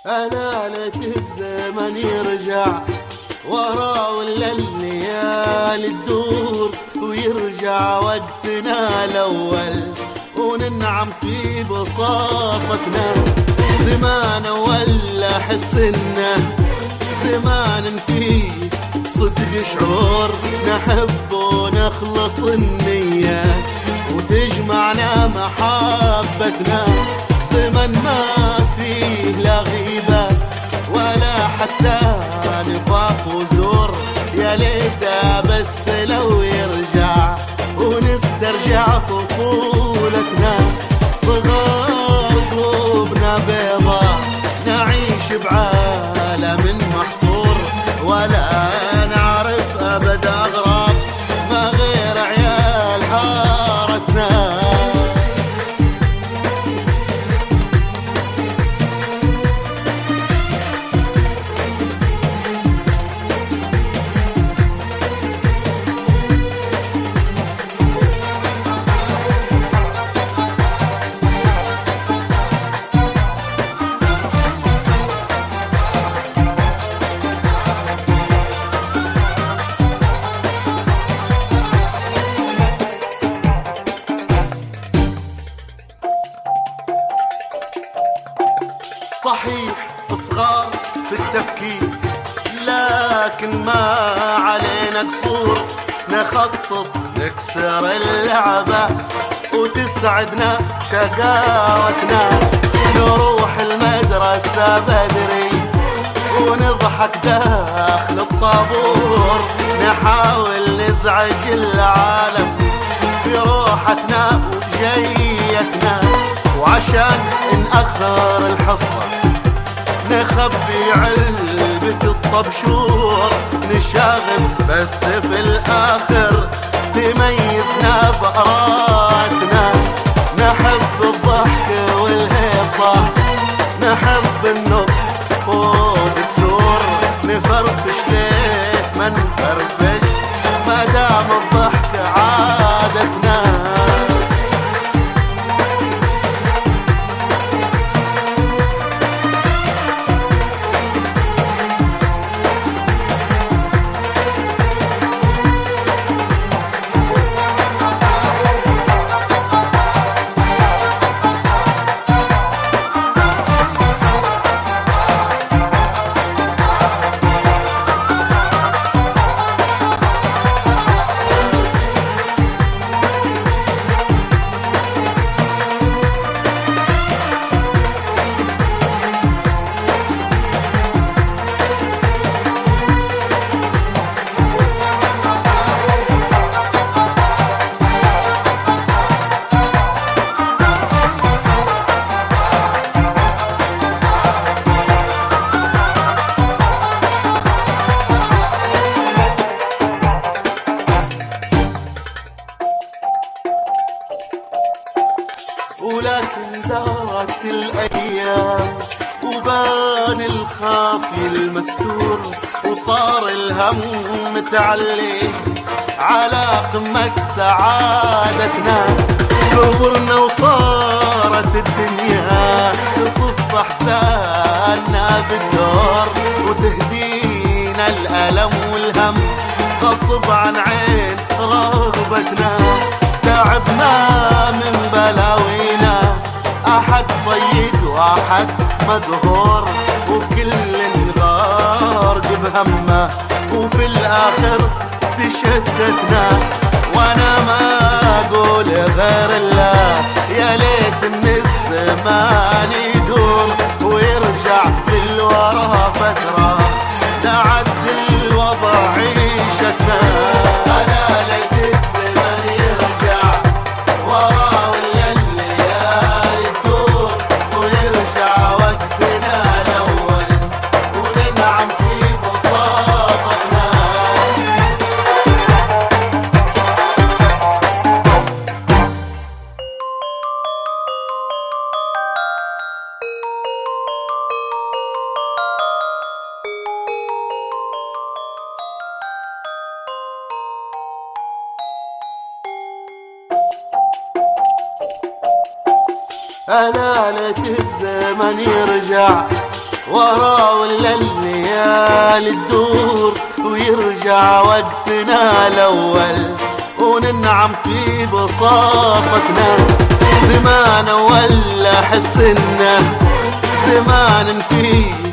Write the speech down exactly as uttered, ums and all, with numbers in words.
أنا ليت الزمن يرجع ورا ولا الليالي تدور ويرجع وقتنا الأول وننعم في بساطتنا. زمان ولا حسنا زمان فيه صدق شعور نحب ونخلص النية وتجمعنا محبتنا. زمن ما فيه لا غيبة ولا حتى نفاق وزور، يا ليته بس لو يرجع ونسترجع طفولتنا. صغار قلوبنا بيضا نعيش بعالم محصور ولا نعرف أبد أغراب ما غير عيال حارتنا. صحيح صغار في التفكير لكن ما علينا قصور، نخطط نكسر اللعبة وتسعدنا شقاوتنا. نروح المدرسة بدري ونضحك داخل الطابور، نحاول نزعج العالم في روحتنا وجيتنا. وعشان نأخر الحصة نخبي علبة الطبشور، نشاغب بس في الآخر تميزنا بأراتنا. نحب الضحك والهيصة نحب النط فوق السور، نفرفش ليه ما نفرفش ما دام الضحك عادتنا. ولكن دارت الأيام وبان الخافي المستور، وصار الهم متعلي على قمة سعادتنا. كبرنا وصارت الدنيا تصف أحزاننا بالدور، وتهدينا الألم والهم غصب عن عين رغبتنا. تعبنا من بلاوينا أحد ضيق وأحد مقهور، وكل غارق بهمه وفي الآخر تشتتنا. وأنا ما أقول غير الله يا ليت إن الزمان يدور ويرجع بالورا فترة نعدل الوضع عيشتنا. أنا ليت الزمان يرجع ورا ولا الليالي تدور ويرجع وقتنا الأول وننعم في بساطتنا. أنا ليت الزمن يرجع ورا ولا الليالي تدور ويرجع وقتنا الأول وننعم في بساطتنا. زمان ولا حسنا زمان فيه